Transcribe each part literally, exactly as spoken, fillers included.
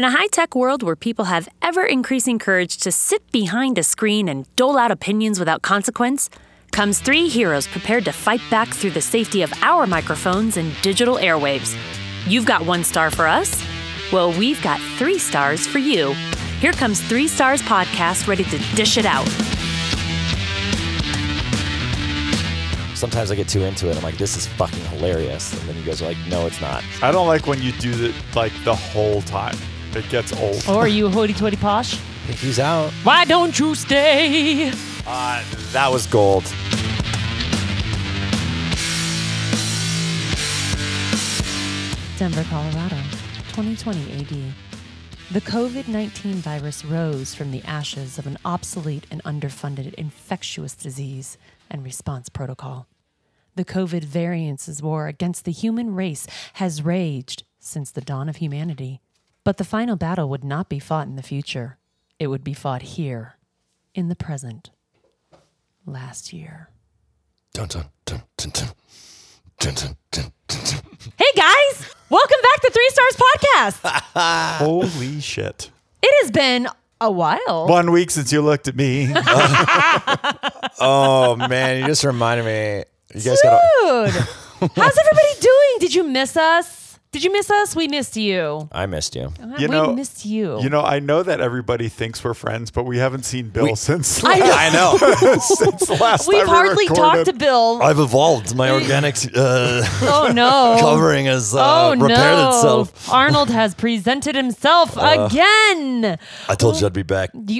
a high-tech world where people have ever-increasing courage to sit behind a screen and dole out opinions without consequence, comes three heroes prepared to fight back through the safety of our microphones and digital airwaves. You've got one star for us? Well, we've got three stars for you. Here comes Three Stars Podcast, ready to dish it out. Sometimes I get too into it. I'm like, this is fucking hilarious. And then you guys are like, no, it's not. I don't like when you do it like the whole time. It gets old. Or are you hoity-toity posh? I think he's out. Why don't you stay? Uh, that was gold. Denver, Colorado, twenty twenty A D. The covid nineteen virus rose from the ashes of an obsolete and underfunded infectious disease and response protocol. The COVID variants' war against the human race has raged since the dawn of humanity. But the final battle would not be fought in the future. It would be fought here, in the present, last year. Dun, dun, dun, dun, dun. Dun, dun, dun, dun, dun. Hey guys, welcome back to Three Stars Podcast. Holy shit. It has been a while. One week since you looked at me. Oh, man, you just reminded me. You guys Dude, gotta... how's everybody doing? Did you miss us? Did you miss us? We missed you. I missed you. You we know, missed you. You know, I know that everybody thinks we're friends, but we haven't seen Bill We- since I last, know. I know. since the last We've time we hardly recorded. talked to Bill. I've evolved. My organic uh, Oh no. covering has uh, Oh repaired no. itself. Arnold has presented himself again. I told you I'd be back. You,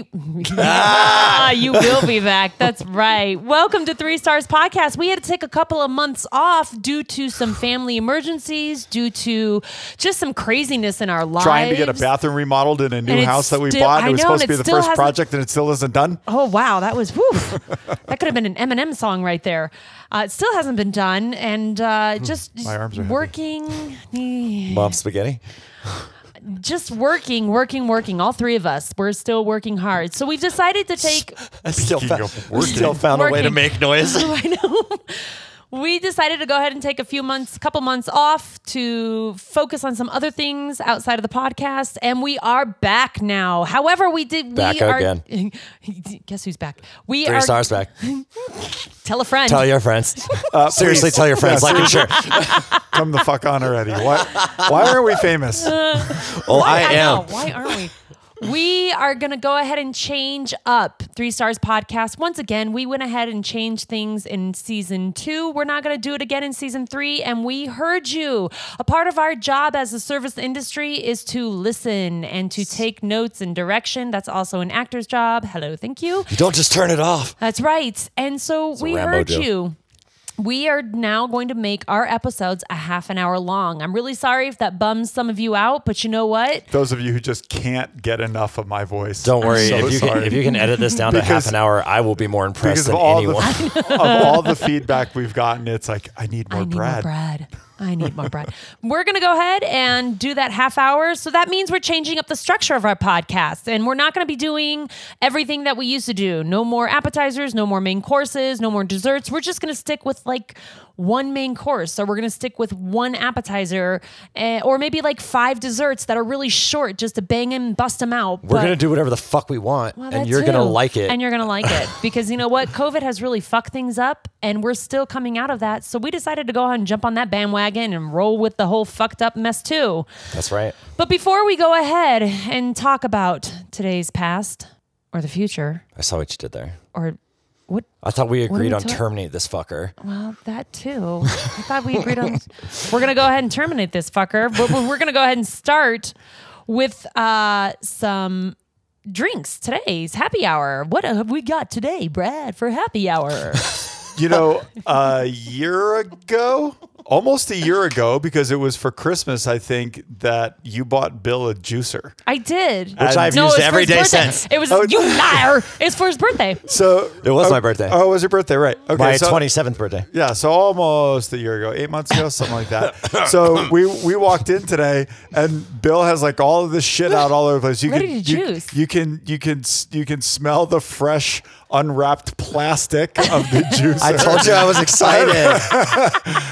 ah, you will be back. That's right. Welcome to Three Stars Podcast. We had to take a couple of months off due to some family emergencies, due to just some craziness in our lives. Trying to get a bathroom remodeled in a new And it's house that we still- bought. I It was know, supposed and to be it the still first hasn't- project, and it still isn't done. Oh, wow. That was, whew. That could have been an Eminem song right there. Uh, it still hasn't been done. And uh, just My arms are heavy. working, Mom spaghetti. just working, working, working. All three of us, we're still working hard. So we've decided to take, I still, Speaking fa- of working. still found a way to Working. make noise. I know. We decided to go ahead and take a few months, couple months off to focus on some other things outside of the podcast, and we are back now. However, we did Back we are, again. Guess who's back? We Three are. stars back. Tell a friend. Tell your friends. Uh, Seriously, please. tell your friends. Yes. Like and share. Come the fuck on already. Why, why aren't we famous? Well, I I am. know. Why aren't we? We are going to go ahead and change up Three Stars Podcast. Once again, we went ahead and changed things in season two. We're not going to do it again in season three. And we heard you. A part of our job as a service industry is to listen and to take notes and direction. That's also an actor's job. Hello, thank you. You don't just turn it off. That's right. And so a we Rambo heard joke. you. We are now going to make our episodes a half an hour long. I'm really sorry if that bums some of you out, but you know what? Those of you who just can't get enough of my voice. Don't worry. I'm so if you can, sorry. if you can edit this down to half Because- an hour, I will be more impressed because of than all, anyone. the, of all the feedback we've gotten, it's like, I need more I need Brad. more Brad. I need more Brad. We're going to go ahead and do that half hour. So that means we're changing up the structure of our podcast. And we're not going to be doing everything that we used to do. No more appetizers, no more main courses, no more desserts. We're just going to stick with like one main course. So we're going to stick with one appetizer uh, or maybe like five desserts that are really short just to bang them, bust them out. We're going to do whatever the fuck we want, Well, and that you're going to too. like it. And you're going to like it. Because you know what? COVID has really fucked things up, and we're still coming out of that. So we decided to go ahead and jump on that bandwagon and roll with the whole fucked up mess too. That's right. But before we go ahead and talk about today's past or the future I saw what you did there. or what, I thought we What are agreed we on ta- terminate this fucker. well, that too. I thought we agreed on, we're going to go ahead and terminate this fucker, but we're going to go ahead and start with uh, some drinks. Today's happy hour. What have we got today, Brad, for happy hour? You know, a year ago, almost a year ago, because it was for Christmas, I think, that you bought Bill a juicer. I did. Which I've no, used it was for every his day birthday. since. It was, Oh, you liar. It's for his birthday. So It was oh, my birthday. Oh, it was your birthday, right? Okay, My so, twenty-seventh birthday. Yeah, so almost a year ago, eight months ago, something like that. So we we walked in today, and Bill has like all of this shit out all over the place. You Ready can to you, juice. you can you can you can smell the fresh unwrapped plastic of the juice. I told you I was excited. And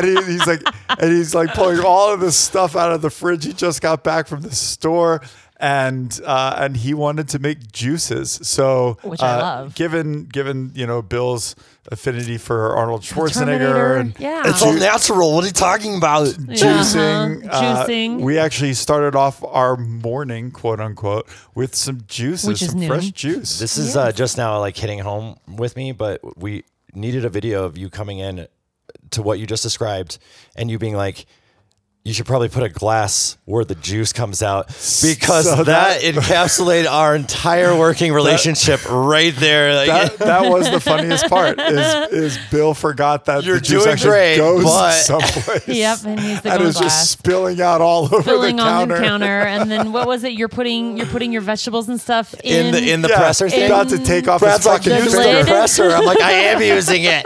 he, he's like, and he's like pulling all of this stuff out of the fridge. He just got back from the store, and uh, and he wanted to make juices. So, Which I uh, love. Given given you know Bill's affinity for Arnold Schwarzenegger Terminator, and yeah. It's all natural. What are you talking about? juicing, Uh-huh. uh, Juicing. we actually started off our morning, quote unquote, with some juices, Which is some new. fresh juice. This is uh, just now like hitting home with me, but we needed a video of you coming in to what you just described and you being like, you should probably put a glass where the juice comes out because So that, that- encapsulated our entire working relationship right there. Like, that, that was the funniest part is, is Bill forgot that You're the juice doing actually great, goes but- someplace. Yep, and he's the and it was glass. just spilling out all over Filling the on counter. the counter, and then what was it? You're putting you're putting your vegetables and stuff in, in the in the Yeah, presser thing. about to take off Brad's his like, fucking The use finger. the lid. presser. I'm like, I am using it.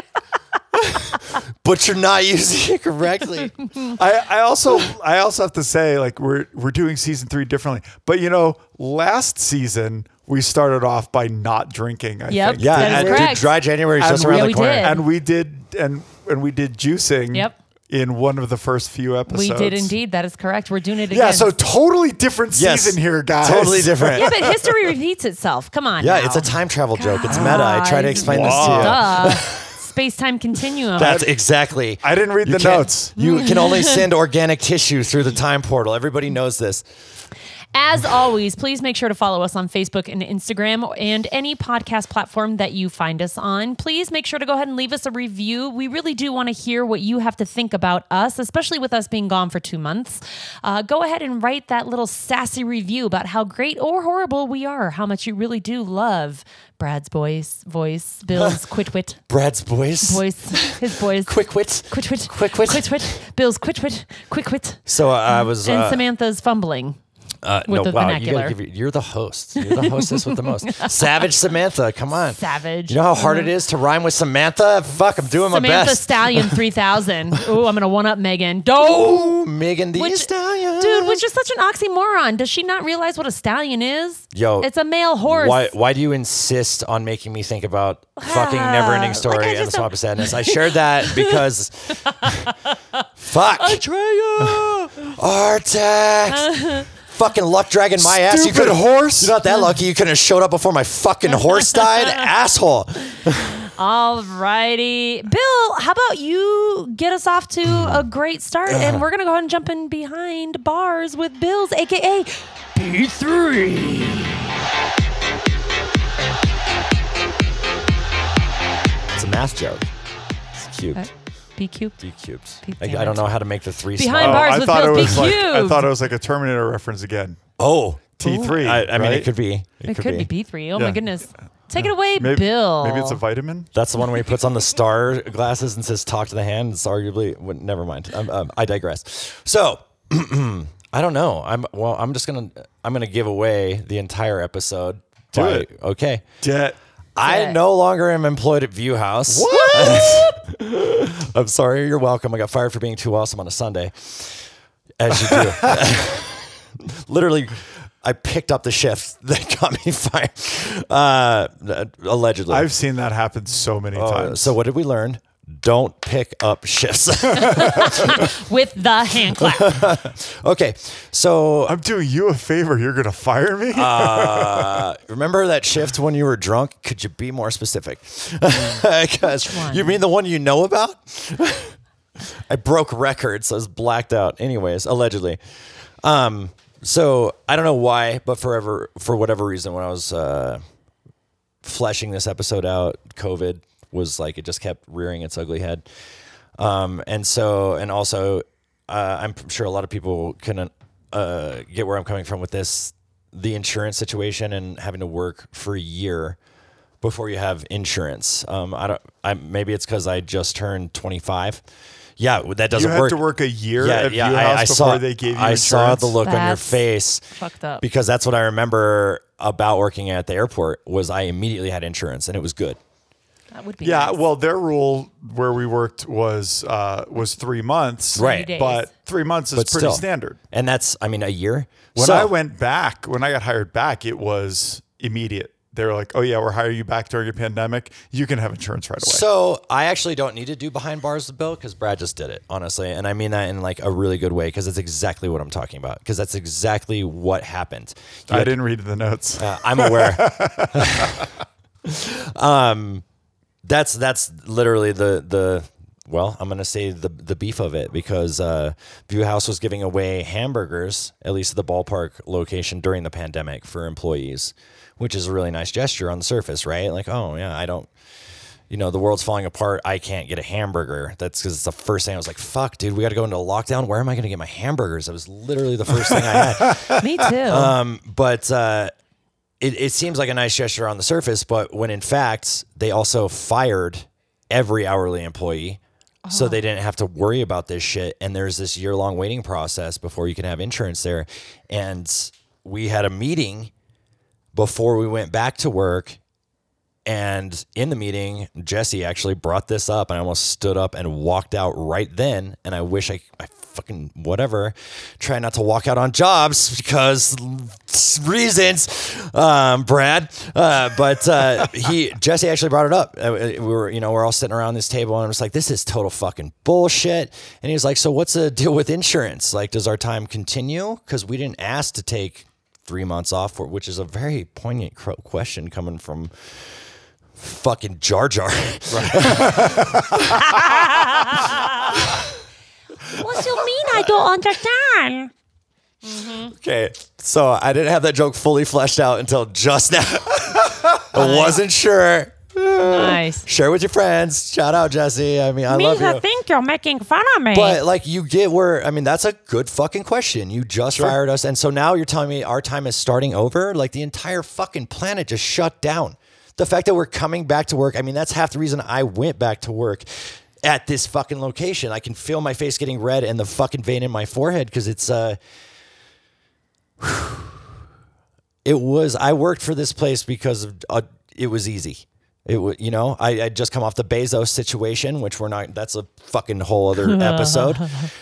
But you're not using it correctly. I, I also I also have to say, like, we're we're doing season three differently. But you know, last season we started off by not drinking. I Yep. think. Yeah, That is and dude, correct. dry January is And just we- around Yeah, the we corner. did. And we did and and we did juicing. Yep. In one of the first few episodes. We did indeed. That is correct. We're doing it again. Yeah, so totally different Yes, season here, guys. Totally different. yeah, but history repeats itself. Come on. Yeah, now. it's a time travel joke. It's meta. I try to explain Wow. this to you. Duh. Space-time continuum. That's exactly. I didn't read You the can't- notes. You can only send organic tissue through the time portal. Everybody knows this. As always, please make sure to follow us on Facebook and Instagram and any podcast platform that you find us on. Please make sure to go ahead and leave us a review. We really do want to hear what you have to think about us, especially with us being gone for two months. Uh, go ahead and write that little sassy review about how great or horrible we are, how much you really do love Brad's voice, voice, Bill's quit wit, Brad's voice. voice, his voice. Quick wit. Quit wit. Quick wit. Quit wit. Bill's quit wit. Quick wit. So uh, I was. And Uh, Samantha's fumbling. uh, with no, the wow, vernacular. You gotta give you, you're the host. You're the hostess with the most. Savage Samantha, come on. Savage. You know how hard it is to rhyme with Samantha? Fuck, I'm doing Samantha my best. Stallion three thousand. Ooh, I'm going to one up Megan. Do Oh, Megan the Which- Stallion. Dude, which is such an oxymoron. Does she not realize what a stallion is? Yo, It's a male horse. Why, why do you insist on making me think about fucking Never-Ending Story Like, I and the just Swamp of Sadness? I shared that because fuck. Atreya! Artax. Fucking luck dragging my ass. You Stupid could've- horse. You're not that lucky. You couldn't have showed up before my fucking horse died, asshole. All righty. Bill, how about you get us off to a great start? And we're going to go ahead and jump in behind bars with Bill's, a k a. B three. It's a math joke. It's cubed. Uh, B cubed. D cubed. Be- I, damn I don't it. know how to make the three Behind small. bars I with thought it Bill was like I Cubed. thought it was like a Terminator reference again. Oh. T three. I, I mean, right? it could be. It could be B three. Oh, my Yeah. goodness. Take it away, Maybe, Bill. Maybe it's a vitamin. That's the one where he puts on the star glasses and says, talk to the hand. It's arguably, well, never mind. Um, um, I digress. So, I don't know. I'm, well, I'm just going to, I'm going to give away the entire episode. Do by- it. Okay. Debt. I it. no longer am employed at View House. What? I'm sorry. You're welcome. I got fired for being too awesome on a Sunday. As you do. Literally, I picked up the shift that got me fired. Uh, allegedly. I've seen that happen so many Uh, times. so what did we learn? Don't pick up shifts. With the hand clap. Okay, so I'm doing you a favor. You're gonna fire me. uh, remember that shift when you were drunk? Could you be more specific? Because one? you mean the one you know about? I broke records. I was blacked out. Anyways, allegedly. Um, so I don't know why, but forever for whatever reason, when I was uh, fleshing this episode out, COVID was like it just kept rearing its ugly head. Um, and so, and also, uh, I'm sure a lot of people can uh, get where I'm coming from with this, the insurance situation and having to work for a year before you have insurance. Um, I don't, I, maybe it's because I just turned twenty-five. Yeah, that doesn't you had work. to work a year yeah, at yeah, View I, House I before saw, they gave you I insurance. saw the look on your That's face fucked up. because that's what I remember about working at the airport was I immediately had insurance and it was good. That would be Yeah, nice. well, their rule where we worked was uh, was three months, Right. days. But three months is But pretty still. standard. And that's, I mean, a year. When So- I went back, when I got hired back, it was immediate. they were like, oh yeah, we're hiring you back during a pandemic. You can have insurance right away. So I actually don't need to do behind bars bill because Brad just did it, honestly. And I mean that in like a really good way because it's exactly what I'm talking about because that's exactly what happened. You I had, didn't read the notes. Uh, I'm aware. um, that's that's literally the the well, I'm gonna say the the beef of it because uh, View House was giving away hamburgers, at least at the ballpark location during the pandemic for employees, which is a really nice gesture on the surface, right? Like, oh yeah, I don't, you know, the world's falling apart. I can't get a hamburger. That's because it's the first thing I was like, fuck, dude, we got to go into lockdown. Where am I gonna get my hamburgers? That was literally the first thing I had. Me too. Um, but uh, it, it seems like a nice gesture on the surface, but when in fact they also fired every hourly employee. So they didn't have to worry about this shit. And there's this year long waiting process before you can have insurance there. And we had a meeting before we went back to work. And in the meeting, Jesse actually brought this up and I almost stood up and walked out right then. And I wish I, I fucking whatever, try not to walk out on jobs because reasons, um, Brad. Uh, but uh, he, Jesse actually brought it up. Uh, we were, you know, we're all sitting around this table and I was like, this is total fucking bullshit. And he was like, so what's the deal with insurance? Like, does our time continue? Because we didn't ask to take three months off, for, which is a very poignant question coming from fucking Jar Jar. What do you mean? I don't understand. Mm-hmm. Okay, so I didn't have that joke fully fleshed out until just now. I wasn't sure. Nice. Share with your friends. Shout out, Jesse. I mean, I me love you. think you're making fun of me. But like, you get where, I mean, that's a good fucking question. You just sure. fired us. And so now you're telling me our time is starting over? Like the entire fucking planet just shut down. The fact that we're coming back to work, I mean, that's half the reason I went back to work at this fucking location. I can feel my face getting red and the fucking vein in my forehead because it's, uh, it was, I worked for this place because of, uh, it was easy. It was, you know, I I just come off the Bezos situation, which we're not, that's a fucking whole other episode.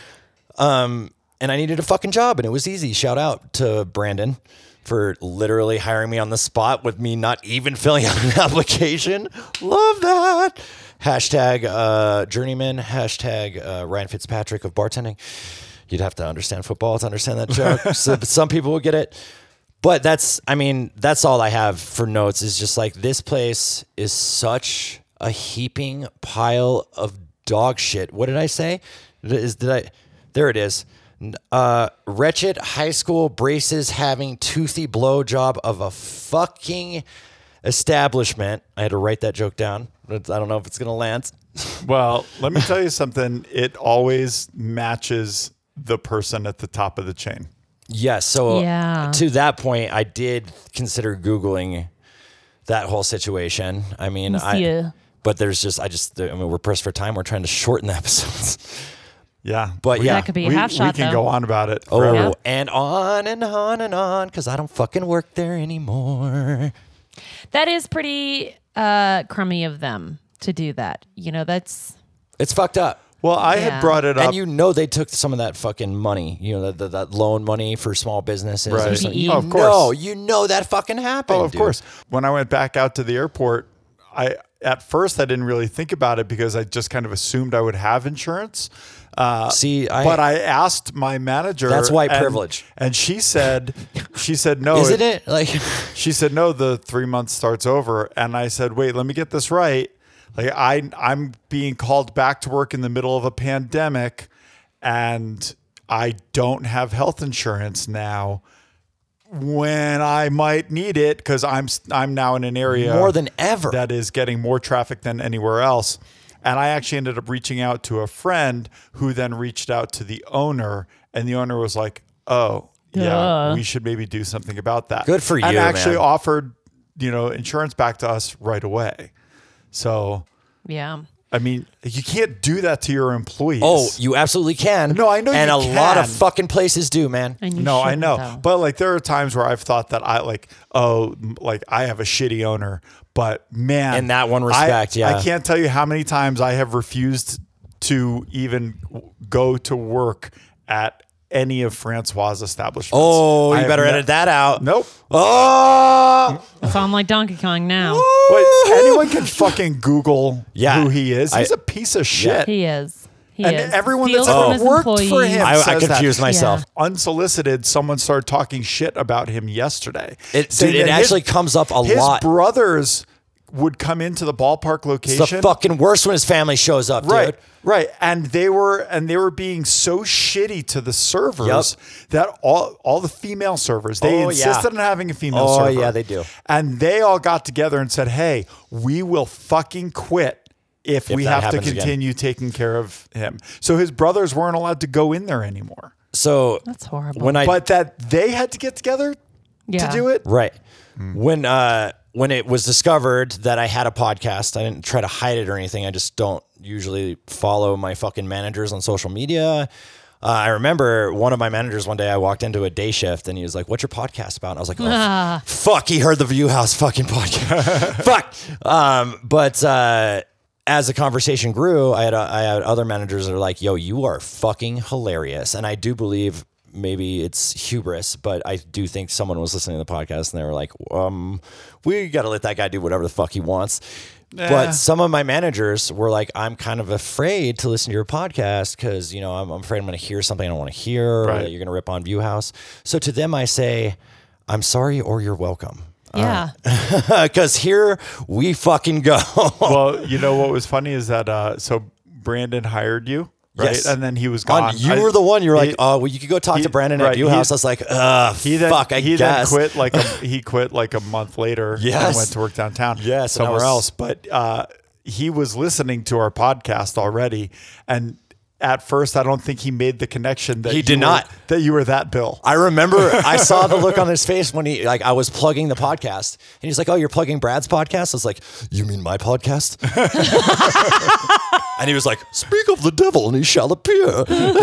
Um, and I needed a fucking job and it was easy. Shout out to Brandon for literally hiring me on the spot with me not even filling out an application. Love that. Hashtag uh, journeyman, hashtag uh, Ryan Fitzpatrick of bartending. You'd have to understand football to understand that joke. So some people will get it. But that's, I mean, that's all I have for notes is just like, this place is such a heaping pile of dog shit. What did I say? Is, did I, there it is. Uh, wretched high school braces having toothy blowjob of a fucking establishment. I had to write that joke down. I don't know if it's going to land. Well, let me tell you something. It always matches the person at the top of the chain. Yes. So Yeah. to that point, I did consider Googling that whole situation. I mean, Monsieur. I, but there's just, I just, I mean, we're pressed for time. We're trying to shorten the episodes. Yeah. But yeah. That could be a we, half shot, we can though. go on about it Oh, forever. Yeah. and on and on and on because I don't fucking work there anymore. That is pretty uh, crummy of them to do that. You know, that's... It's fucked up. Well, I Yeah. had brought it up. And you know they took some of that fucking money, you know, that, that, that loan money for small businesses. Right. Or something. P P E. You Oh, of course. know, you know that fucking happened. Oh, of dude. course. When I went back out to the airport, I at first I didn't really think about it because I just kind of assumed I would have insurance. Uh, See, I, but I asked my manager. That's white and- privilege. And she said, she said, no. isn't it? Like, She said, no, the three months starts over. And I said, wait, let me get this right. Like I, I'm being called back to work in the middle of a pandemic and I don't have health insurance now when I might need it because I'm, I'm now in an area more than ever. that is getting more traffic than anywhere else. And I actually ended up reaching out to a friend who then reached out to the owner and the owner was like, oh, yeah, Duh. we should maybe do something about that. Good for and you, actually man. offered, you know, insurance back to us right away. So, Yeah. I mean, you can't do that to your employees. Oh, you absolutely can. No, I know and you a lot of can. fucking places do, man. And you no, I shouldn't, know. though. But like there are times where I've thought that I like, oh, m- like I have a shitty owner, but man, In that one respect, I, yeah. I can't tell you how many times I have refused to even w- go to work at any of Francois' establishments. Oh, I you have better ne- edit that out. Nope. Oh, So I'm like Donkey Kong now. But anyone can fucking Google Yeah. who he is. He's I- a piece of shit. He is. He And is. everyone Steals that's from ever his worked for employees. him I, I says that. confused myself. Unsolicited, someone started talking shit about him yesterday. It, saying dude, it that his- actually comes up a his lot. brothers would come into the ballpark location. It's the fucking worst when his family shows up, Right, dude. right, and they were and they were being so shitty to the servers Yep. that all all the female servers they Oh, insisted yeah. on having a female Oh, server. yeah, they do. and they all got together and said, "Hey, we will fucking quit if, If we that have to happens again." continue taking care of him." So his brothers weren't allowed to go in there anymore, So That's horrible. when I but that they had to get together Yeah. to do it. right when uh when it was discovered that I had a podcast, I didn't try to hide it or anything. I just don't usually follow my fucking managers on social media. Uh, I remember one of my managers one day, I walked into a day shift and he was like, "What's your podcast about?" And I was like, "Oh, Ah. fuck, he heard the View House fucking podcast." Fuck. Um, but uh, as the conversation grew, I had, uh, I had other managers that are like, "Yo, you are fucking hilarious." And I do believe maybe it's hubris, but I do think someone was listening to the podcast and they were like, um, we got to let that guy do whatever the fuck he wants. Yeah. But some of my managers were like, I'm kind of afraid to listen to your podcast because, you know, I'm, I'm afraid I'm going to hear something I don't want to hear, or Right. that you're going to rip on View House. So to them, I say, I'm sorry or you're welcome. Yeah. Because here we fucking go. Well, you know what was funny is that uh, so Brandon hired you, right? Yes. And then he was On- gone. you I- were the one. You were like, he- oh, well, you could go talk he- to Brandon right, at View he- House. I was like, ugh, He then fuck, I he guess. then quit like a, he quit like a month later Yes. and went to work downtown. Yes, and I somewhere was- else. But uh, he was listening to our podcast already, and at first, I don't think he made the connection that He you did were- not. that you were that Bill. I remember I saw the look on his face when he, like, I was plugging the podcast and he's like, oh, you're plugging Brad's podcast? I was like, you mean my podcast? And he was like, speak of the devil and he shall appear.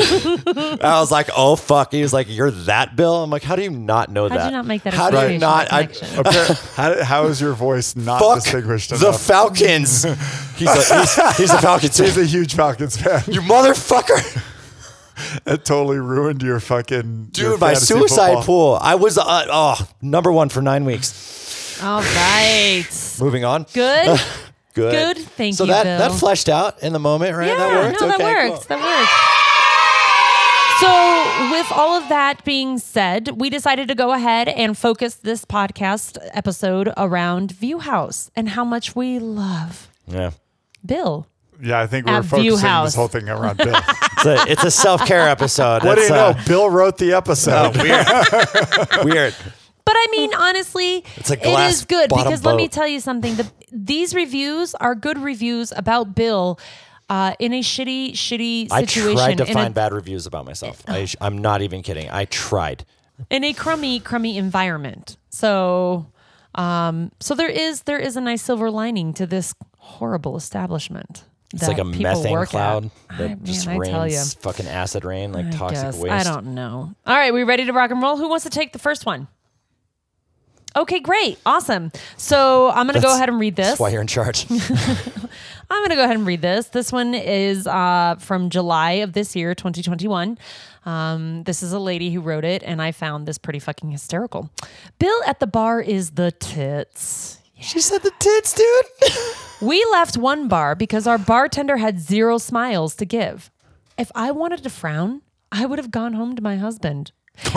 I was like, oh, fuck. He was like, you're that Bill? I'm like, how do you not know How'd that? you not make that How do you association, not? that I, connection? Appar- how, how is your voice not fuck distinguished the enough? Falcons. He's a, he's, he's a Falcons He's fan. a huge Falcons fan. You motherfucker. It totally ruined your fucking your Dude, my fantasy suicide football. pool. I was, uh, oh, number one for nine weeks. All right. Moving on. Good. Good. Good. Thank so you, that, Bill. that fleshed out in the moment, right? Yeah, that worked? no, okay, that cool. works. That works. So, with all of that being said, we decided to go ahead and focus this podcast episode around View House and how much we love Yeah. Bill. Yeah, I think we were At View focusing House. this whole thing around Bill. It's a, it's a self-care episode. What do you It's, know? uh, Bill wrote the episode. weird. Weird. But I mean, honestly, It's a it glass is good bottom because let me boat. tell you something. The, these reviews are good reviews about Bill uh, in a shitty, shitty I situation. tried to in find a, bad reviews about myself. I, sh- I'm not even kidding. I tried. in a crummy, crummy environment. So, um, so there is there is a nice silver lining to this horrible establishment. It's like a methane cloud that I, just man, I tell you. rains fucking acid rain, like I toxic guess. waste. I don't know. All right, we ready to rock and roll? Who wants to take the first one? Okay, great. Awesome. So I'm going to go That's- ahead and read this. That's why you're in charge. I'm going to go ahead and read this. This one is uh, from July of this year, twenty twenty-one. Um, this is a lady who wrote it, and I found this pretty fucking hysterical. Bill at the bar is the tits. She said the tits, dude. We left one bar because our bartender had zero smiles to give. If I wanted to frown, I would have gone home to my husband.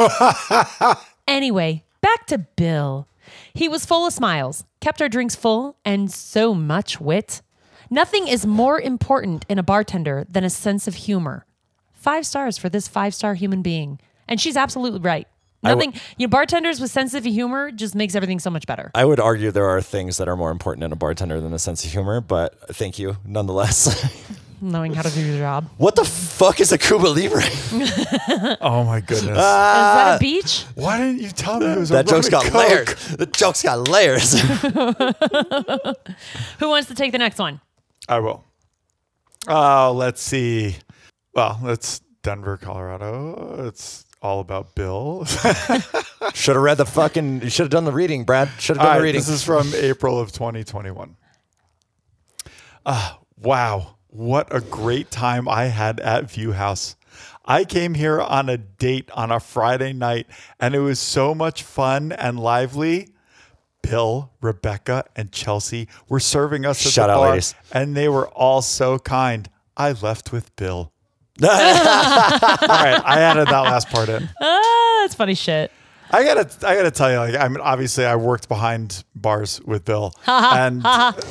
Anyway, back to Bill. He was full of smiles, kept our drinks full, and so much wit. Nothing is more important in a bartender than a sense of humor. Five stars for this five-star human being. And she's absolutely right. Nothing, you know, bartenders with sense of humor just makes everything so much better. I would argue there are things that are more important in a bartender than a sense of humor, but thank you nonetheless. Knowing how to do your job. What the fuck is a Cuba Libre? Oh my goodness! Is that a beach? Why didn't you tell me it was That a rum joke's and got Coke? layers. The joke's got layers. Who wants to take the next one? I will. Oh, let's see. Well, it's Denver, Colorado. It's all about Bill. Should have read the fucking. You should have done the reading, Brad. Should have All done the right, reading. this is from April of twenty twenty-one. Ah, wow. What a great time I had at View House. I came here on a date on a Friday night, and it was so much fun and lively. Bill, Rebecca, and Chelsea were serving us at Shout the out, bar, ladies. and they were all so kind. I left with Bill. All right, I added that last part in. Ah, that's funny shit. I gotta, I gotta tell you, like, I mean, obviously, I worked behind bars with Bill, and,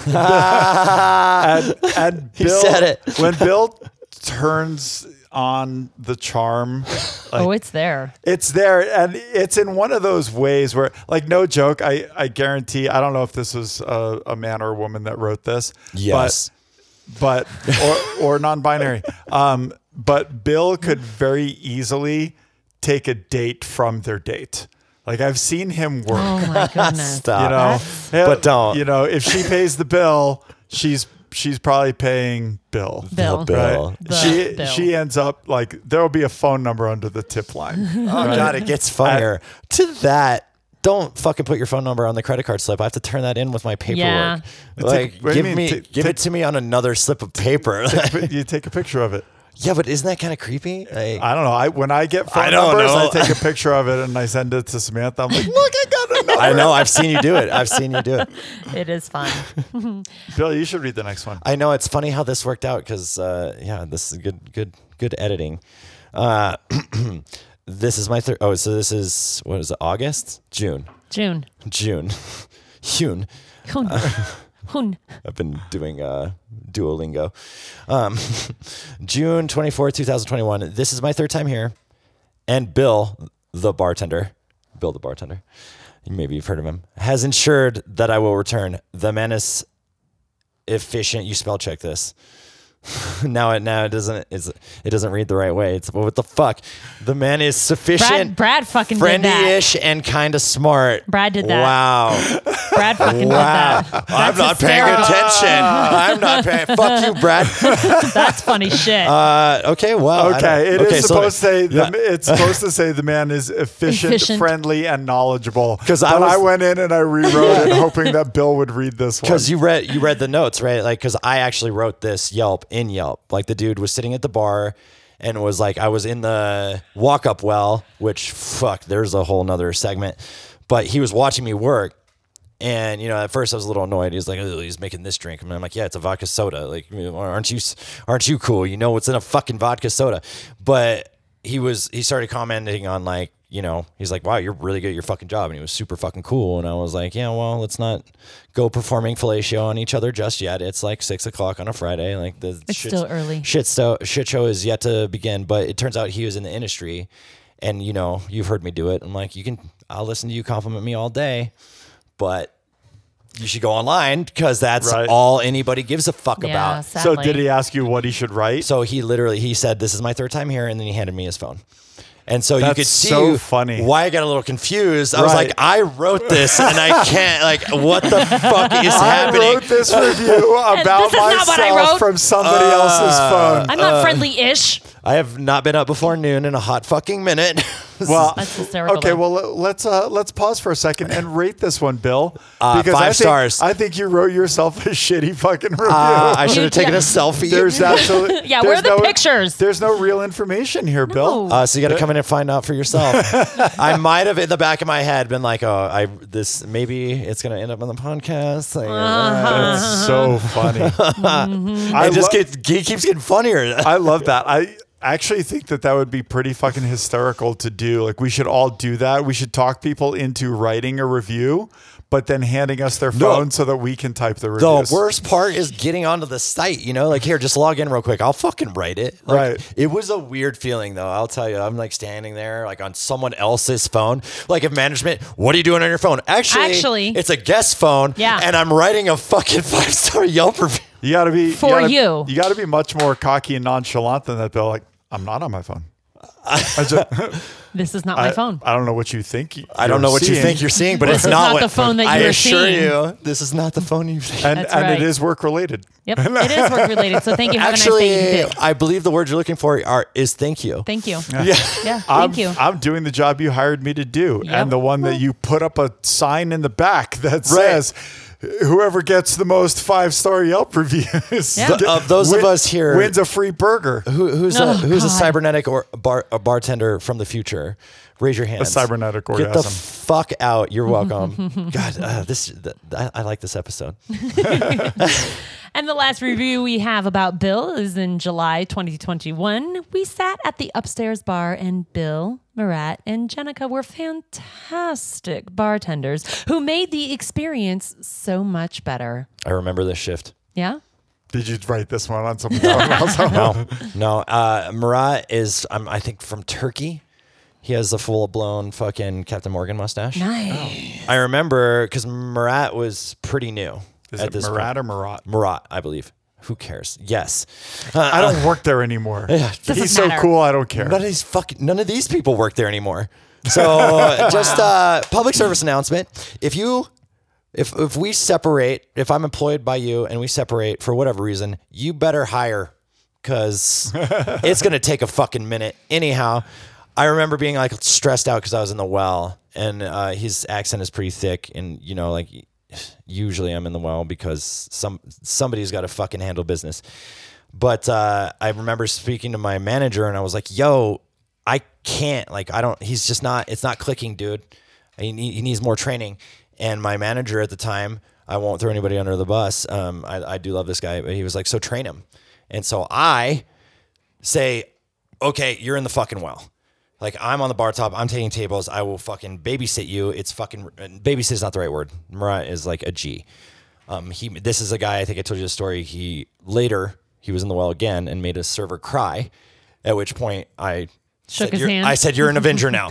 and and He Bill, said it. when Bill turns on the charm, like, Oh, it's there. it's there, and it's in one of those ways where, like, no joke, I, I guarantee, I don't know if this was a, a man or a woman that wrote this, Yes. but, but or or non-binary, um, but Bill could very easily take a date from their date. Like, I've seen him work. Oh my goodness. Stop. You know, That's- Yeah, But don't. You know, if she pays the bill, she's she's probably paying Bill. Bill. The Bill. Right? The she bill. she ends up like there will be a phone number under the tip line. Oh God, it gets funnier. to that, don't fucking put your phone number on the credit card slip. I have to turn that in with my paperwork. Yeah. Like, Take- what do you give mean? me, Take- give take- it to me on another slip of paper. You take a picture of it. Yeah, but isn't that kind of creepy? Like, I don't know. I when I get phone I don't numbers, know. I take a picture of it and I send it to Samantha. I'm like, look, I got a number. I know. I've seen you do it. I've seen you do it. It is fun. Bill, you should read the next one. I know. It's funny how this worked out because, uh, yeah, this is good, good, good editing. Uh, this is my third. Oh, so this is, what is it? August? June. June. June. June. Hun. Hun. I've been doing uh, Duolingo. Um, June twenty-fourth, twenty twenty-one. This is my third time here. And Bill, the bartender, Bill the bartender, maybe you've heard of him, has ensured that I will return. The man is efficient. You spell check this. now it now it doesn't it's, it doesn't read the right way. It's what the fuck. The man is sufficient, Brad, Brad fucking did that. friendly-ish, and kind of smart. Brad did that. Wow. Brad fucking Wow. did that. I'm That's not paying hysterical. attention. I'm not paying. Fuck you, Brad. That's funny shit. Uh, okay, well. I Okay, don't- it is okay, so- supposed to say yeah. the, it's supposed to say the man is efficient, Efficient. friendly, and knowledgeable. 'Cause But I was- I went in and I rewrote it, hoping that Bill would read this one. Because you read you read the notes, right? Like, because I actually wrote this Yelp in Yelp. Like, the dude was sitting at the bar and was like, I was in the walk up well, which fuck, there's a whole nother segment. But he was watching me work. And, you know, at first I was a little annoyed. He was like, oh, he's making this drink. And I'm like, yeah, it's a vodka soda. Like, you know, aren't you, aren't you cool? You know what's in a fucking vodka soda. But he was, he started commenting on, like, you know, he's like, wow, you're really good at your fucking job. And he was super fucking cool. And I was like, yeah, well, let's not go performing fellatio on each other just yet. It's like six o'clock on a Friday. Like, the It's shit, still early. Shit, sto- shit show is yet to begin. But it turns out he was in the industry. And, you know, you've heard me do it. I'm like, you can, I'll listen to you compliment me all day. But you should go online because that's Right. all anybody gives a fuck Yeah, about. so sadly. did he ask you what he should write? So he literally, he said, this is my third time here. And then he handed me his phone. And so you That's could see so funny. why I got a little confused. I was Right. like, I wrote this and I can't, like, what the fuck is I happening? wrote this review about this is not what I myself wrote. from somebody else's phone. I'm not friendly-ish. I have not been up before noon in a hot fucking minute. Well, That's hysterical, okay. though. Well, let- let's uh, let's pause for a second and rate this one, Bill. Uh, because five I think, stars. I think you wrote yourself a shitty fucking review. Uh, I should have taken Yeah. a selfie. there's absolutely Yeah, where there's are the no- pictures? There's no real information here, Bill. No. Uh, so you got to come in and find out for yourself. I might have in the back of my head been like, "Oh, I this maybe it's gonna end up on the podcast." Like, That's so funny. I it just lo- gets it keeps getting funnier. I love that. I actually think that that would be pretty fucking hysterical to do. Like, we should all do that. We should talk people into writing a review, but then handing us their No. phone so that we can type the The reviews. worst part is getting onto the site, you know, like, here, just log in real quick. I'll fucking write it. Like, Right. It was a weird feeling though. I'll tell you, I'm like standing there like on someone else's phone. Like, if management, what are you doing on your phone? Actually, Actually. it's a guest phone. Yeah. And I'm writing a fucking five star Yelp review. You gotta be For gotta, you. You gotta be much more cocky and nonchalant than that, Bill. Like, I'm not on my phone. I, just, This is not my I, phone. I don't know what you think. you- I don't you're know what you seeing. think you're seeing, but it's is not, not what the phone that you I were assure seeing. you, this is not the phone you've seen. and That's and right. it is work related. Yep, it is work related. So thank you. Have a Actually, nice day. You too. I believe the word you're looking for are is thank you. Thank you. Yeah. Yeah, I'm, thank you. I'm doing the job you hired me to do, Yep. and the one that you put up a sign in the back that says, whoever gets the most five star Yelp reviews Yeah. Th- of those win- of us here, wins a free burger. who, who's Oh, a who's a God. cybernetic or a, bar, a bartender from the future? Raise your hands. cybernetic Get the orgasm. fuck out. You're welcome. God, uh, this th- I, I like this episode. And the last review we have about Bill is in July twenty twenty-one. We sat at the upstairs bar, and Bill, Murat, and Jenica were fantastic bartenders who made the experience so much better. I remember this shift. Yeah? Did you write this one on something else? No, no. Uh, Murat is, um, I think, from Turkey. He has the full blown fucking Captain Morgan mustache. Nice. I remember because Murat was pretty new. Is at it this Murat point. or Murat? Murat, I believe. Who cares? Yes. Uh, I don't work there anymore. Doesn't He's so matter. cool. I don't care. None of these fucking none of these people work there anymore. So just uh, public service announcement: if you, if if we separate, if I'm employed by you and we separate for whatever reason, you better hire, because it's gonna take a fucking minute. Anyhow, I remember being like stressed out because I was in the well, and uh, his accent is pretty thick, and you know, like usually I'm in the well because some somebody's got to fucking handle business. But uh, I remember speaking to my manager, and I was like, "Yo, I can't. Like, I don't. He's just not. It's not clicking, dude. He, need, he needs more training." And my manager at the time, I won't throw anybody under the bus. Um, I, I do love this guy, but he was like, "So train him." And so I say, "Okay, you're in the fucking well. Like, I'm on the bar top. I'm taking tables. I will fucking babysit you." It's fucking babysit is not the right word. Murat is like a G. Um, he. This is a guy. I think I told you the story. He later. He was in the well again and made a server cry, at which point I Shook said, his "You're-" hand. I said, "You're an Avenger now."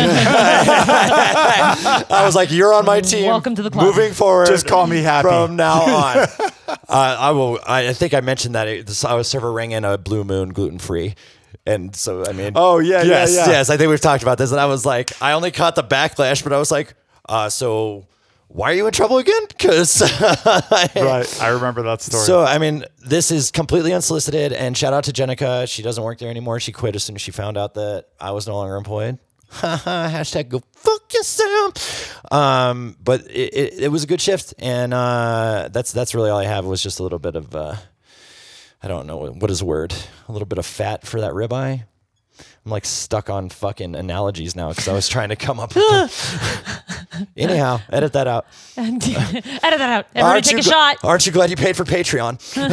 I was like, "You're on my team. Welcome to the club. Moving forward, Just call me happy. from now on." uh, I will. I, I think I mentioned that it, I was server ringing a Blue Moon gluten free. And so, I mean, Oh, yeah, yeah, yes, yeah. yes. I think we've talked about this. And I was like, I only caught the backlash, but I was like, uh, so why are you in trouble again? Because Right. I remember that story. So, I mean, this is completely unsolicited. And shout out to Jenica. She doesn't work there anymore. She quit as soon as she found out that I was no longer employed. Hashtag go fuck yourself. Um, but it, it, it was a good shift. And uh, that's that's really all I have was just a little bit of, uh, I don't know, what is the word? A little bit of fat for that ribeye. I'm like stuck on fucking analogies now because I was trying to come up with Anyhow, edit that out. Edit that out. Everybody Aren't take you a gl- shot. Aren't you glad you paid for Patreon?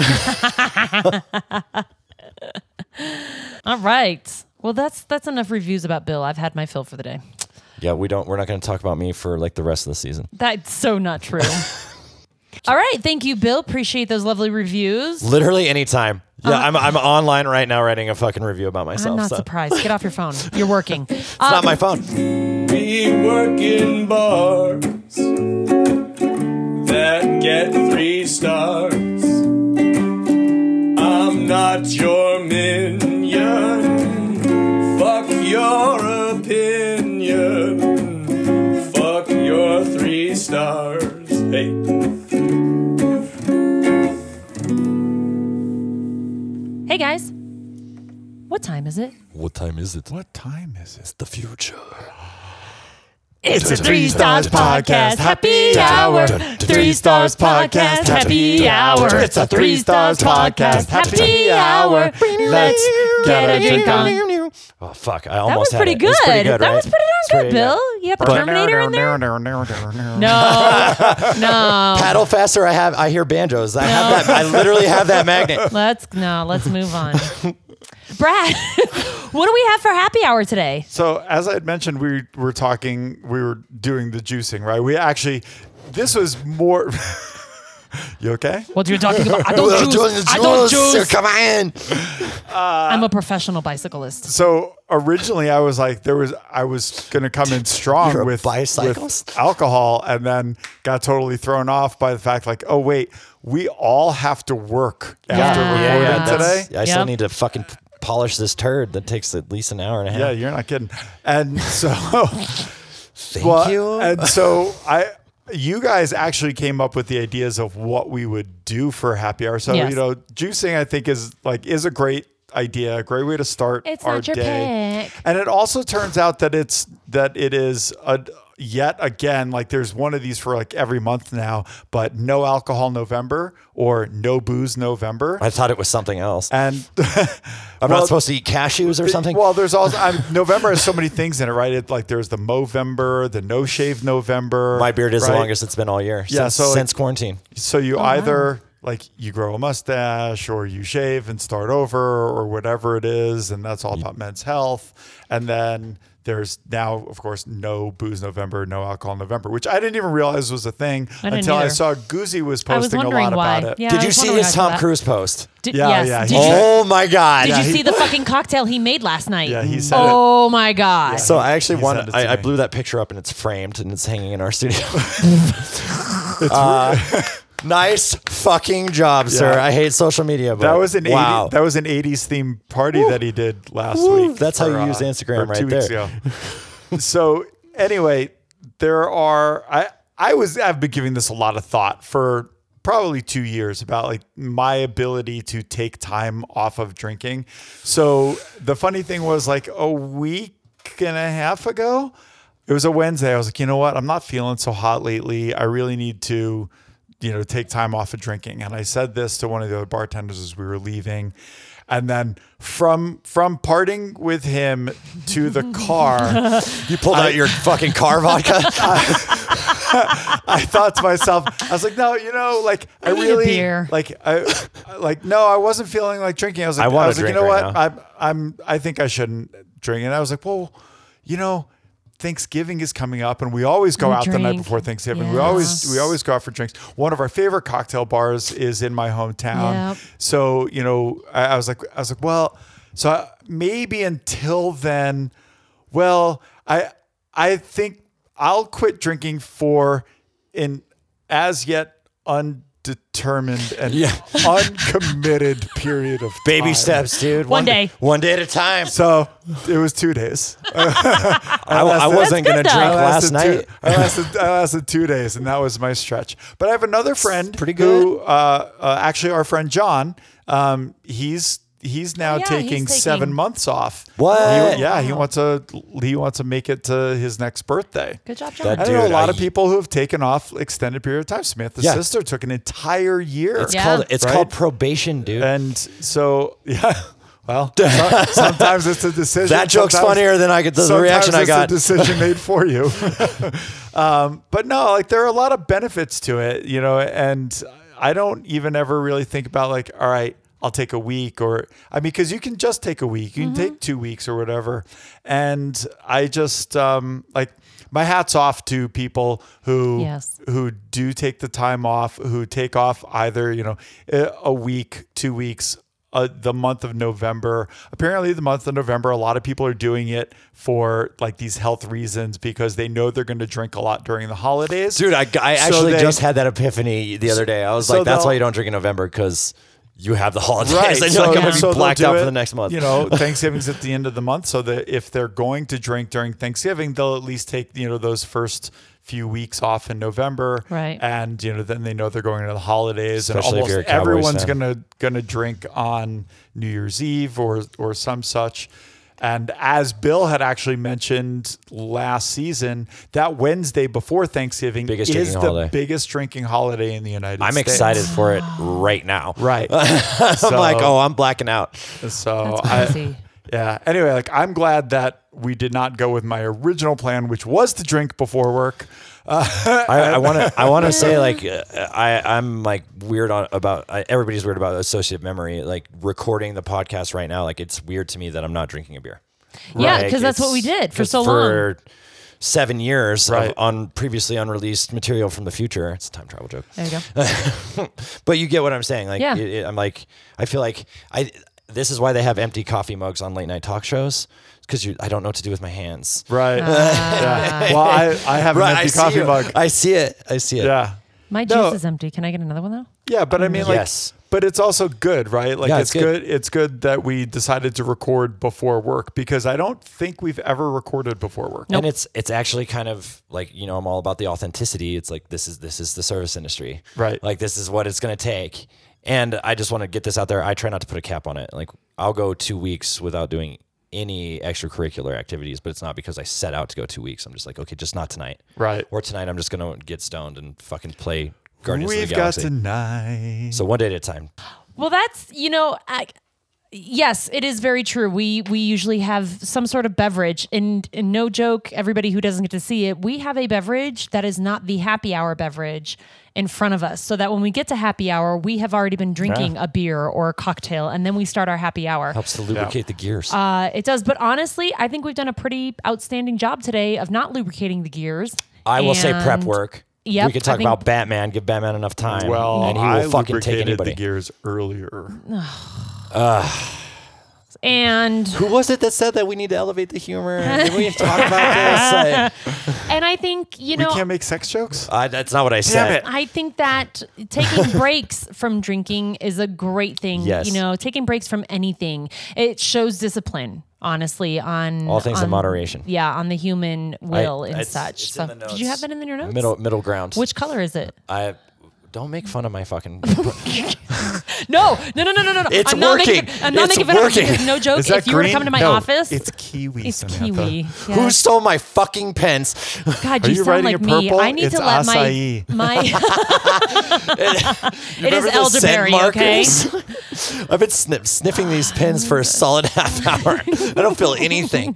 All right. Well, that's that's enough reviews about Bill. I've had my fill for the day. Yeah, we don't. We're not going to talk about me for like the rest of the season. That's so not true. All right. Thank you, Bill. Appreciate those lovely reviews. Literally anytime. Yeah, I'm I'm online right now writing a fucking review about myself. I'm not so. surprised. Get off your phone. You're working. It's not my phone. We work in bars that get three stars. I'm not your minion. Fuck your opinion. Fuck your three stars. Hey. Hey, guys. What time is it? What time is it? what time is it? The future. It's a Three Stars Podcast Happy Hour. Three Stars Podcast Happy Hour. It's a Three Stars Podcast Happy Hour. Let's get a drink on. Oh fuck! I That almost was had pretty it. good. It's pretty good, That right? was pretty It's darn good, pretty Bill. You got the Terminator in there? No, no. Paddle faster. I have. I hear banjos. I have that. I literally have that magnet. Let's no. Let's move on. Brad, what do we have for happy hour today? So as I had mentioned, we were talking, we were doing the juicing, right? We actually, this was more. You okay? What you're talking about? I don't We're juice. doing the I don't juice. juice. Come on. I'm a professional bicyclist. So originally, I was like, there was, I was gonna come in strong You're a with, bicyclist? with alcohol, and then got totally thrown off by the fact, like, oh wait, we all have to work after Yeah. recording Yeah, yeah, today. I still Yep. need to fucking polish this turd that takes at least an hour and a half. Yeah, you're not kidding. And so, Thank well, you. and so I, you guys actually came up with the ideas of what we would do for happy hour. So Yes. you know, juicing I think is like is a great idea, a great way to start It's our not your day. pick. And it also turns out that it's that it is a yet again, like there's one of these for like every month now, but no alcohol November or no booze November. I thought it was something else. And I'm well, not supposed to eat cashews or something. Well, there's also I'm, November has so many things in it, right? It, like there's the Movember, the No Shave November. My beard is right? the longest it's been all year. Yeah, since, so, like, since quarantine. So you Oh, either wow. like you grow a mustache or you shave and start over or whatever it is, and that's all about men's health. And then there's now, of course, no booze November, no alcohol November, which I didn't even realize was a thing I didn't until I either. saw Goozy was I was posting a wondering lot why. about it. Yeah, Did I you was see wondering his after Tom that. Cruise post? Did, Yeah, yes. yeah, Did he you, said- Oh my God. did Yeah, you he- see the fucking cocktail he made last night? Yeah, he said it. Oh my god. So I actually He want. sent it to I, I me. blew that picture up and it's framed and it's hanging in our studio. It's Uh, nice fucking job, sir. Yeah. I hate social media, but That was an wow. eighty, that was an eighties themed party that he did last Woo. week. That's how or, you use Instagram or right two weeks there. ago. So anyway, there are I I was I've been giving this a lot of thought for probably two years about like my ability to take time off of drinking. So the funny thing was like a week and a half ago, it was a Wednesday. I was like, you know what? I'm not feeling so hot lately. I really need to, you know, take time off of drinking. And I said this to one of the other bartenders as we were leaving. And then from from parting with him to the car, You pulled out your fucking car vodka. I thought to myself, I was like, no, you know, like I, I need a really beer. like I like no, I wasn't feeling like drinking. I was like, I wanna was like, you drink know right what? now. I'm I'm I think I shouldn't drink. And I was like, well, you know, Thanksgiving is coming up, and we always go We out the night drink. before Thanksgiving. We Yes. always we always go out for drinks. One of our favorite cocktail bars is in my hometown. Yep. So you know, I, I was like, I was like, well, so I, maybe until then, well, I I think I'll quit drinking for an as yet undetermined and Yeah. uncommitted period of Baby time. steps, dude. One day. One day at a time. So it was two days. I, I lasted- wasn't going to That's good, drink though. I last lasted night. Two, I lasted I lasted two days, and that was my stretch. But I have another friend, pretty who, uh, uh, actually, our friend John. Um, he's he's now Yeah, he's taking, taking- seven months off. What? He- yeah, he Wow. wants to he wants to make it to his next birthday. Good job, John. That- I don't know a Dude, lot I- of people who have taken off extended period of time. Samantha's Yeah. sister took an entire year. It's Yeah. called it's Right? called probation, dude. And so, yeah, well, so- sometimes it's a decision. That joke's sometimes- funnier than I get the sometimes reaction I it's got. a decision made for you. um, but no, like there are a lot of benefits to it, you know, and I don't even ever really think about like, all right, I'll take a week or I mean, because you can just take a week, you can take two weeks or whatever. And I just um, like my hat's off to people who Yes. who do take the time off, who take off either, you know, a a week, two weeks, uh, the month of November. Apparently, the month of November, a lot of people are doing it for like these health reasons because they know they're going to drink a lot during the holidays. Dude, I, I So actually they- just had that epiphany the other day. I was So like, that's they'll- why you don't drink in November because you have the holidays. Right. And you're like, I'm going to so be they'll blacked do out it, for the next month. You know, Thanksgiving's at the end of the month. So that if they're going to drink during Thanksgiving, they'll at least take, you know, those first few weeks off in November. Right. And, you know, then they know they're going into the holidays. Especially if and you're a almost Cowboys everyone's fan. gonna gonna drink on New Year's Eve or or some such. And as Bill had actually mentioned last season, that Wednesday before Thanksgiving Biggest is drinking the holiday. biggest drinking holiday in the United I'm States. excited for it right now. Right. I'm like, oh, I'm blacking out. So That's I, crazy. yeah. Anyway, like I'm glad that we did not go with my original plan, which was to drink before work. I, I want to. I want to say like uh, I. I'm like weird on about. I, everybody's weird about associative memory. Like recording the podcast right now. Like it's weird to me that I'm not drinking a beer. Yeah, Like, because that's what we it's- did for 'cause so for long. seven years Right. of on previously unreleased material from the future. It's a time travel joke. There you go. But you get what I'm saying. Like, Yeah. it, it- I'm like, I feel like I. This is why they have empty coffee mugs on late night talk shows because I don't know what to do with my hands. Right. Ah. yeah. Well, I, I have an Right, I empty see coffee you. mug. I see it. I see it. Yeah. My juice No. is empty. Can I get another one though? Yeah, but I mean, like, Yes. but it's also good, right? Like, Yeah, it's, it's good. good. It's good that we decided to record before work because I don't think we've ever recorded before work. And it's it's actually kind of like, you know, I'm all about the authenticity. It's like this is this is the service industry. Right. Like this is what it's gonna take. And I just want to get this out there. I try not to put a cap on it. Like I'll go two weeks without doing any extracurricular activities, but it's not because I set out to go two weeks. I'm just like, okay, just not tonight. Right. Or tonight I'm just going to get stoned and fucking play Guardians We've of the got Galaxy. tonight. So one day at a time. Well, that's, you know, I, yes, it is very true. We we usually have some sort of beverage, and, and no joke, everybody who doesn't get to see it, we have a beverage that is not the happy hour beverage in front of us, so that when we get to happy hour, we have already been drinking Yeah. a beer or a cocktail, and then we start our happy hour. Helps to lubricate the gears. Uh, it does, but honestly, I think we've done a pretty outstanding job today of not lubricating the gears. I will say prep And- work. Yep, we could I talk think- about Batman, give Batman enough time, Well, and he will I fucking take lubricated anybody. the gears earlier. And Who was it that said that we need to elevate the humor? Did we talk about this? and I think, you We know, can't make sex jokes? I, that's not what I said. it. I think that taking breaks from drinking is a great thing. Yes. You know, taking breaks from anything, it shows discipline, honestly, on All things in on- moderation. Yeah, on the human will and it's- such. it's So, in the did you have notes. that in your notes? Middle middle ground. Which color is it? I don't make fun of my fucking. No, no, no, no, no, no. no. It's I'm not working. Making, I'm not It's making fun of it working. because no joke. Is that If you were to green? come to my No, office, it's kiwi. it's Samantha. kiwi. Who Yeah. stole my fucking pens? God, Are you you sound writing like it me. purple? I need It's to let acai. my my. It is Remember the scent elderberry, okay? markers? I've been snip, sniffing these pens for a solid half hour. I don't feel anything.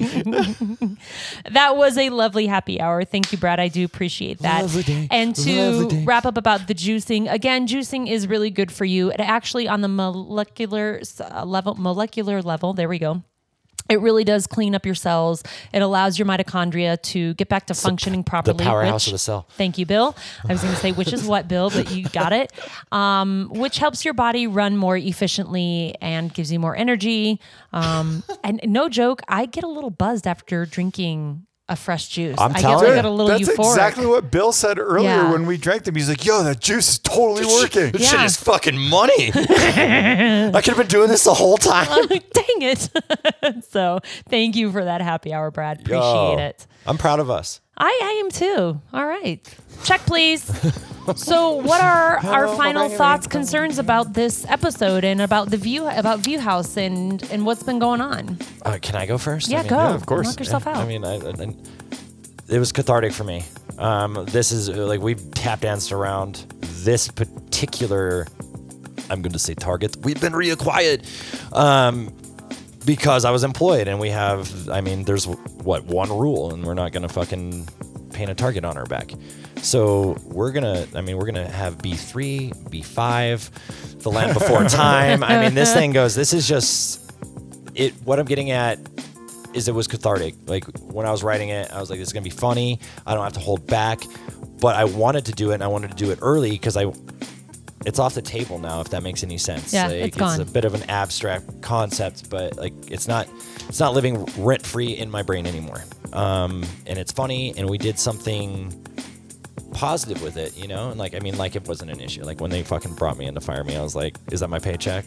That was a lovely happy hour. Thank you, Brad. I do appreciate that. Lovely day. And to Lovely day. wrap up about the juicing, again, juicing is really good for you. It actually, on the molecular uh, level, molecular level, there we go. It really does clean up your cells. It allows your mitochondria to get back to functioning properly. powerhouse which- of the cell. Thank you, Bill. I was going to say, which is what, Bill, but you got it. Um, which helps your body run more efficiently and gives you more energy. Um, and no joke, I get a little buzzed after drinking a fresh juice. I'm I telling get, you. I get a little That's euphoric. exactly what Bill said earlier Yeah. when we drank them. He's like, yo, that juice is totally working. This shit Yeah. is fucking money. I could have been doing this the whole time. Dang it. So thank you for that happy hour, Brad. Appreciate Yo, it. I'm proud of us. I, I am too. All right. Check, please. So what are our final thoughts, concerns about this episode and about the view, about Viewhouse and, and what's been going on? Uh, can I go first? Yeah, I mean, go. yeah, of course. Knock yourself out. I mean, I, I, I- it was cathartic for me. Um, this is uh, like we've tap danced around this particular. I'm going to say target. We've been reacquired um, because I was employed, and we have. I mean, there's what one rule, and we're not going to fucking paint a target on our back. So we're gonna. I mean, we're gonna have B three, B five, the Land Before Time. I mean, this thing goes. This is just it. What I'm getting at is it was cathartic. Like when I was writing it, I was like, this is gonna be funny. I don't have to hold back, but I wanted to do it and I wanted to do it early because I, it's off the table now, if that makes any sense. Yeah, like, it's gone. a bit of an abstract concept, but like it's not, it's not living rent free in my brain anymore. Um, and it's funny, and we did something positive with it, you know? And like, I mean, like it wasn't an issue. Like when they fucking brought me in to fire me, I was like, is that my paycheck?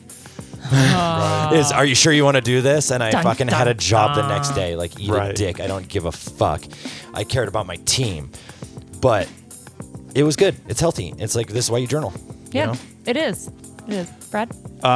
Is are you sure you want to do this? And I Dun, fucking dun, had a job the dun. next day. Like eat a Right. dick. I don't give a fuck. I cared about my team, but it was good. It's healthy. It's like this is why you journal. Yeah, You know? it is. It is. Brad?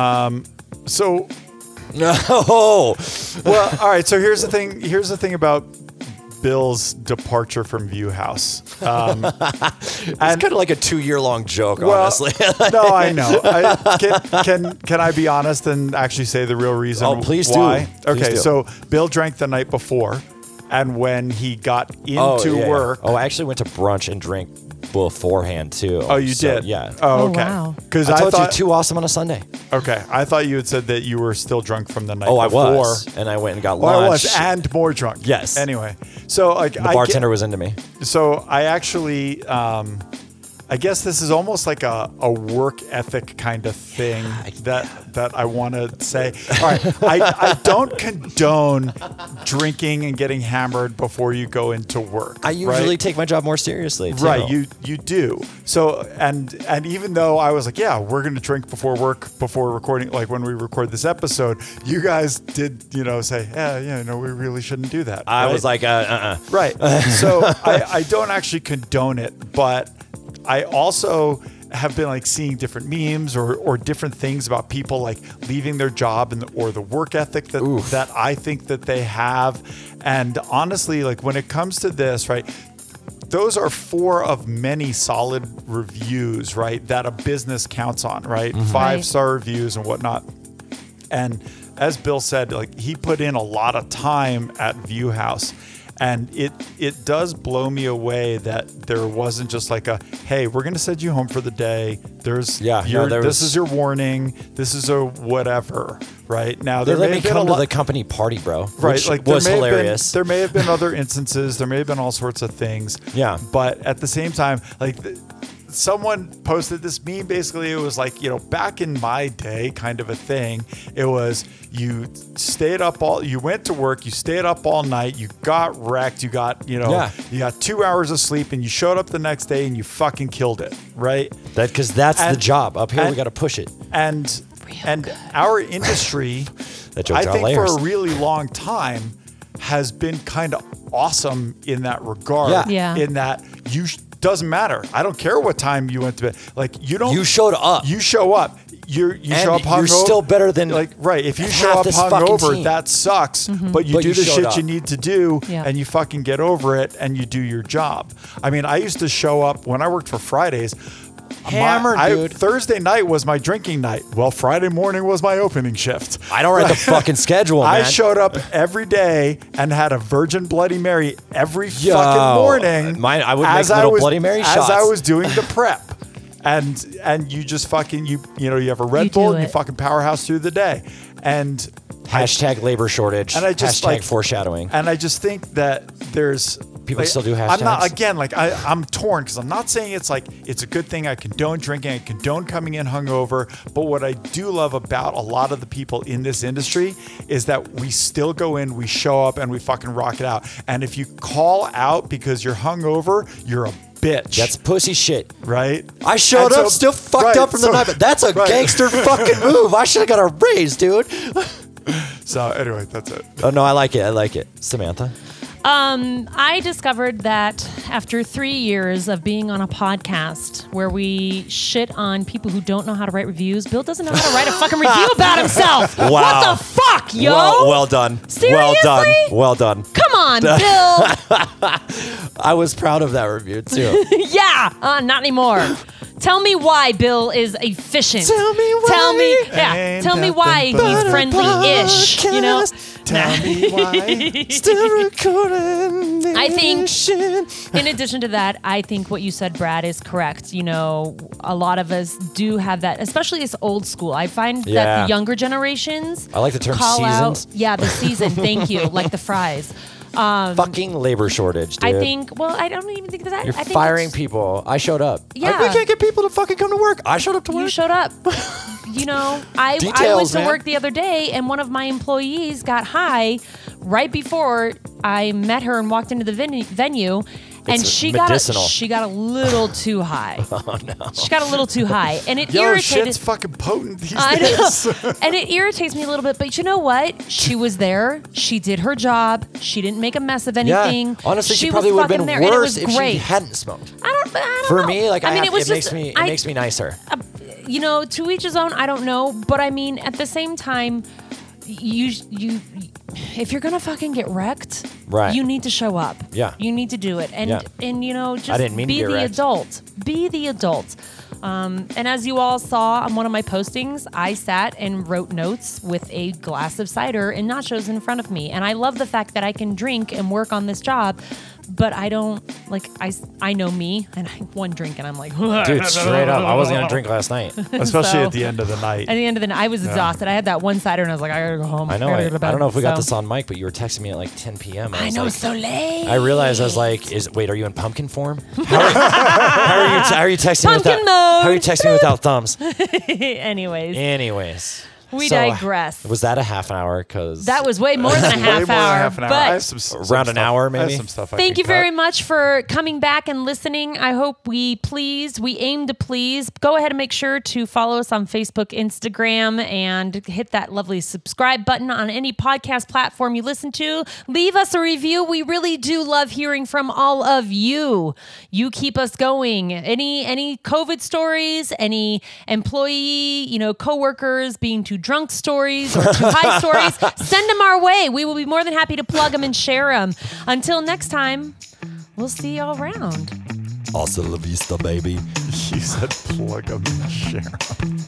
So, No. well, all right. So here's the thing. Here's the thing about Bill's departure from Viewhouse. Um, It's kind of like a two year long joke, well, honestly. no, I know. I, can, can can I be honest and actually say the real reason? Oh, please do. why? Please Okay, do. so Bill drank the night before, and when he got into oh, yeah. work. Oh, I actually went to brunch and drank beforehand too. Oh, you So, did? Yeah. Oh, Oh, okay. wow. Because I I, told thought. you too awesome on a Sunday. Okay, I thought you had said that you were still drunk from the night Oh, I before. was, and I went and got Well, I lunch. was, and more drunk. Yes. Anyway, so like the I bartender was into me. Get, so I actually, um, I guess this is almost like a, a work ethic kind of thing that that I want to say. All right, I, I don't condone drinking and getting hammered before you go into work. I usually right? take my job more seriously. Too. Right, you you do. So and and even though I was like, yeah, we're gonna drink before work, before recording, like when we record this episode, you guys did, you know, say, yeah, yeah, no, we really shouldn't do that. I right? was like, uh, uh, uh. right. So I, I don't actually condone it, but I also have been like seeing different memes or or different things about people like leaving their job and the, or the work ethic that Oof. that I think that they have. And honestly, like when it comes to this, right? Those are four of many solid reviews, right? That a business counts on, right? Mm-hmm. Five star reviews and whatnot. And as Bill said, like he put in a lot of time at View House. And it it does blow me away that there wasn't just like a, hey, we're going to send you home for the day. There's Yeah, no, your, there this was- is your warning. This is a whatever, right? Now, They there let may me have been a come to lot, the company party, bro. right? Which Like was there may hilarious. Have been, there may have been other instances. There may have been all sorts of things. Yeah. But at the same time, like th- someone posted this meme. Basically, it was like, you know, back in my day, kind of a thing. It was you stayed up all, you went to work, you stayed up all night, you got wrecked, you got, you know, Yeah. you got two hours of sleep, and you showed up the next day and you fucking killed it, right? That because that's the And- job. Up here, we and- got to push it. And and our industry, That joke I got think layers. for a really long time has been kind of awesome in that regard. Yeah. Yeah. In that you sh- doesn't matter. I don't care what time you went to bed. Like you don't. You showed up. You show up. You you And show up hungover. you're still better than like right. If you half show up this fucking hungover, team. that sucks. But you But do you the showed shit up. you need to do, Yeah. and you fucking get over it, and you do your job. I mean, I used to show up when I worked for Fridays. Hammered, my, I- dude. Thursday night was my drinking night. Well, Friday morning was my opening shift. I don't write the fucking schedule, man. I showed up every day and had a Virgin Bloody Mary every Yo, fucking morning. mine- I would as make little was- Bloody Mary as shots. I was doing the prep. And and you just fucking you you know you have a Red You Bull do and you it. fucking powerhouse through the day. And Hashtag labor shortage. and I just Hashtag like foreshadowing. And I just think that there's People like, still do I'm not hashtags? again like I, I'm torn because I'm not saying it's like it's a good thing. I condone drinking. I condone coming in hungover. But what I do love about a lot of the people in this industry is that we still go in, we show up, and we fucking rock it out. And if you call out because you're hungover, you're a bitch. That's pussy shit. right. I showed And up so- still fucked right, up from the so- night, but that's a right. gangster fucking move. I should have got a raise, dude. So anyway, that's it. Oh no, I like it. I like it. Samantha. Um, I discovered that after three years of being on a podcast where we shit on people who don't know how to write reviews, Bill doesn't know how to write a fucking review about himself. Wow. What the fuck, yo? Well, well done. Well done. Seriously? Well done. Come on, Bill. I was proud of that review too. Yeah, uh, not anymore. Tell me why Bill is efficient. Tell me why. Tell me, yeah. Ain't Tell me nothing why but he's a friendly-ish. You know. Tell me why. Still recording. I think- this shit. In addition to that, I think what you said, Brad, is correct. You know, a lot of us do have that, especially as old school. I find that Yeah. the younger generations I like the term call out. seasons. Yeah, the season. Thank you. Like the fries. Fucking labor shortage, dude. I think. Well, I don't even think that. You're I think firing it's- people. I showed up. Yeah. Like, we can't get people to fucking come to work. I showed up to work. You showed up. You know, I, I Details, went to man. work the other day and one of my employees got high right before I met her and walked into the venue, venue and It's she got a, medicinal. she got a little too high. Oh no. She got a little too high and it Yo, irritated shit's fucking potent these I days. know. And it irritates me a little bit, but you know what? She was there. She did her job. She didn't make a mess of yeah. anything. Honestly, she, was probably would have fucking been there, and it worse was if great. she hadn't smoked. I don't, I don't For know. me, like I, I mean, have, it was it just, makes me it I- makes me nicer. you know, to each his own. I don't know, but I mean, at the same time, you you if you're gonna fucking get wrecked, Right. you need to show up. Yeah. you need to do it, and Yeah. and you know, just didn't mean to be get the wrecked. adult. Be the adult. Um, and as you all saw on one of my postings, I sat and wrote notes with a glass of cider and nachos in front of me. And I love the fact that I can drink and work on this job, but I don't like I I know me, and I one drink and I'm like, Dude, straight up. I wasn't gonna drink last night. Especially So- at the end of the night. At the end of the night, I was exhausted. I had that one cider, and I was like, I gotta go home. I know. gotta I, go to bed. I don't know if we got So- this on mic, but you were texting me at like ten p.m. I was know like, it's so late. I realized I was like, "Is wait, are you in pumpkin form? How are, how are you? How are you texting me Pumpkin without? mode. How are you texting me without thumbs?" Anyways, Anyways, We So, digress. Was that a half an hour? Because That was way more than a Way half more than hour. half an hour. But I have some, some Around an stuff- hour, I have maybe? some stuff I thank can you very cut. much for coming back and listening. I hope we pleased. We aim to please. Go ahead and make sure to follow us on Facebook, Instagram, and hit that lovely subscribe button on any podcast platform you listen to. Leave us a review. We really do love hearing from all of you. You keep us going. Any any COVID stories, any employee, you know, coworkers being too drunk stories or too high stories, send them our way. We will be more than happy to plug them and share them. Until next time, we'll see y'all around. Hasta la vista, baby. You said plug them and share 'em.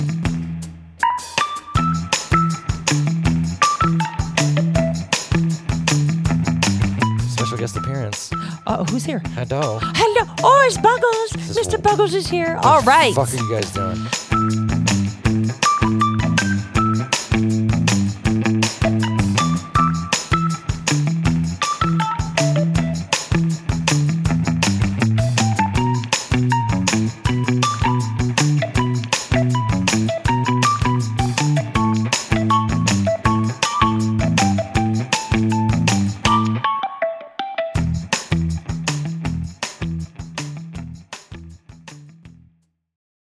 Special guest appearance. Uh, who's here? Hello. Hello. Oh, it's Buggles. Mister what- Buggles is here. All right. What the fuck are you guys doing?